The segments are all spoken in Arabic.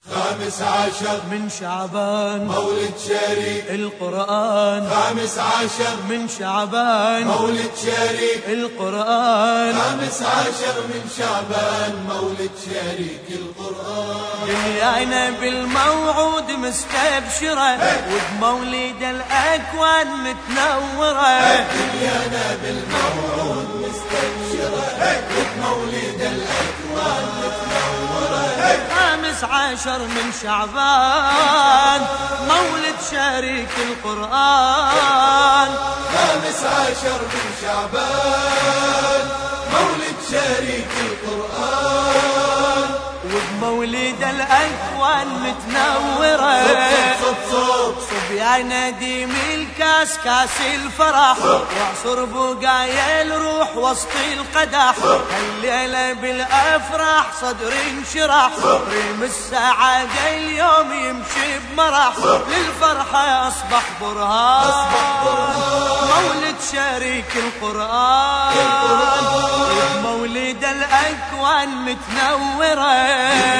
15 من شعبان مولد شريك القرآن. 15 من شعبان مولد شريك القرآن. 15 من شعبان مولد شريك القرآن. دنيانا بالموعود مستبشرة وبمولد الأكوان متنورة. دنيانا بالموعود مستبشرة وبمولد الأكوان متنورة. 15 من شعبان مولد شريك القرآن. 15 من شعبان مولد شريك القرآن. وبمولد الأكوان متنورة. صبيان نديم الكاس كاس الفرح واعصر بقايا الروح وسط القدح. الليلة بالأفراح صدر انشرح ريم السعادة اليوم يمشي بمرح. للفرحة أصبح برهان مولد شريك القرآن. مولد الأكوان متنورة.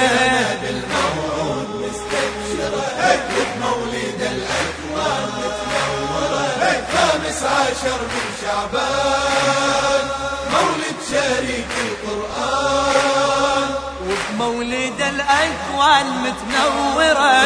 بالموعود مستبشرة بمولد الأكوان متنورة. 15 من شعبان مولد شريك القرآن. وبمولد الأكوان متنورة.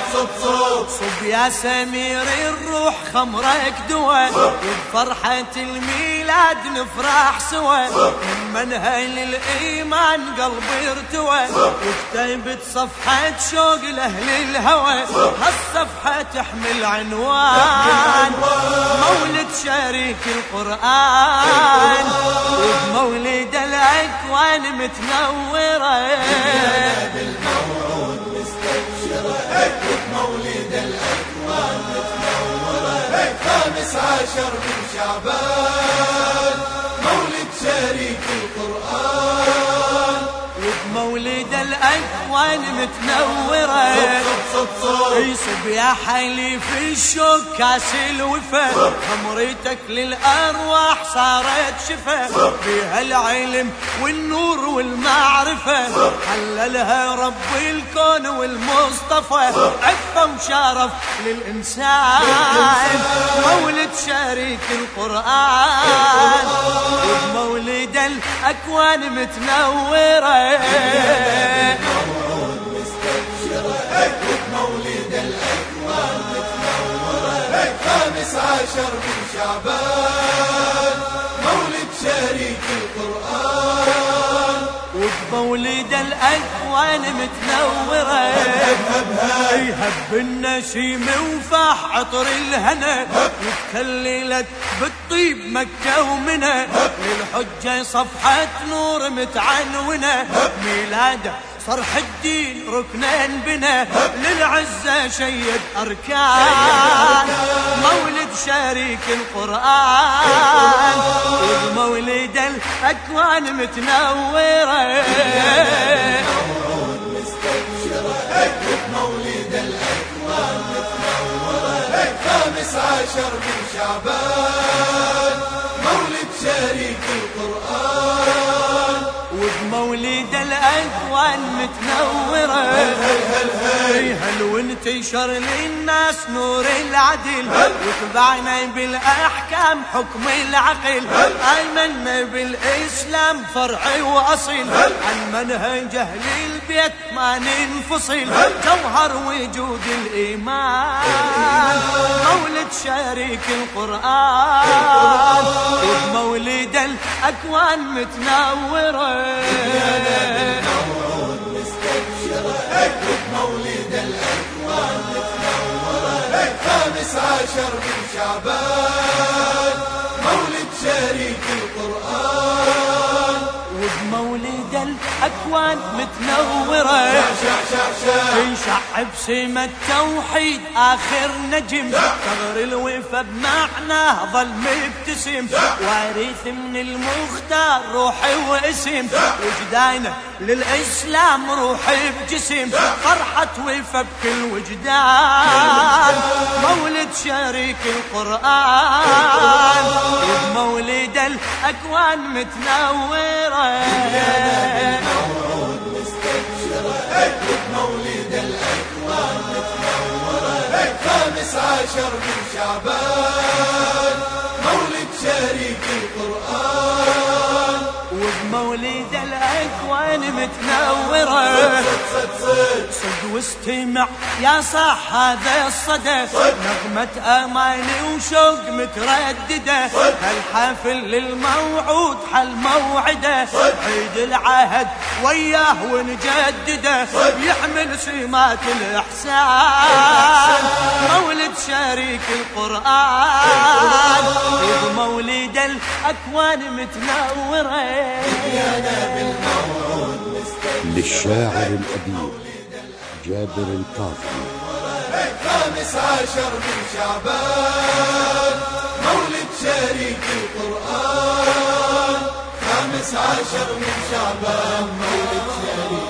صب يا سمير الروح خمرك دوا وبفرحة الميلاد نفرح سوا. من منهل الإيمان قلبي ارتوى وكتبت صفحة شوق لأهل الهوى. هالصفحة تحمل عنوان مولد شريك القرآن. وبمولد الأكوان متنورة. بالموعود مستبشرة بمولد الأكوان متنورة. 15 من شعبان مولد شريك القرآن. وبمولد الأكوان متنورة. يصب يا حليف الشوق كاس الوفا. خمرتك للأرواح صارت شفا. فيها العلم والنور والمعرفة. حللها رب الكون والمصطفى. عفة وشرف للإنسان مولد شريك القرآن. وبمولد الأكوان متنورة. بالموعود مستبشرة بمولد الأكوان متنورة. 15 من شعبان مولد شريك القرآن. وبمولد الأكوان متنورة. يهب النسيم وفاح عطر الهنا. وتكللت بالطيب مكة ومنى. للحجة صفحة نور متعنونة. ميلاده صرح الدين ركنين بنا. للعزة شيد أركان مولد شريك القرآن. وبمولد الأكوان متنورة. موعود مستبشرة بمولد الأكوان متنورة. 15 من شعبان مولد شريك القرآن. وبمولد الأكوان متنورة. هل وانتشر للناس نور العدل. وتبعنا بالأحكام حكم العقل. آمنا بالإسلام فرع وأصل. عن منهج أهل البيت ما ننفصل. جوهر وجود الإيمان مولد شريك القرآن. وبمولد الأكوان متنورة. بالموعود مستبشرة بمولد الأكوان متنورة. 15 من شعبان مولد شريك القرآن. وبمولد الأكوان متنورة. يشعب سما التوحيد آخر نجم. ثغر الوفا بمعناه ظل مبتسم. وارث من المختار روحي واسم. وجدانه للإسلام روحي بجسم. فرحة وفا بكل وجدان مولد شريك القرآن. وبمولد الأكوان متنورة. موعود مستبشرة بمولد الأكوان عشر من شعبان مولد شريك القرآن وبمولد الأكوان متنورة صد واستمع يا صاح هذا الصدى نغمة أماني وشوق مترددة الحفل للموعود حل موعده عيد العهد وياه ونجدده يحمل سمات الإحسان مولد شريك القرآن بمولد الأكوان متنورة للشاعر الأديب جابر القاضي 15 من شعبان مولد شريك القرآن 15 من شعبان مولد شريك